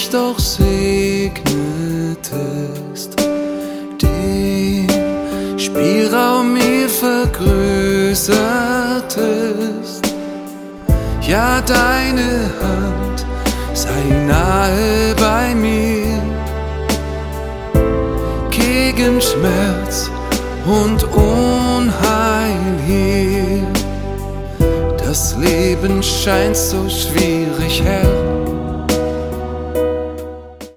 mich doch segnetest, den Spielraum mir vergrößertest. Ja, deine Hand sei nahe bei mir, gegen Schmerz und Unheil hier. Das Leben scheint so schwierig, Herr,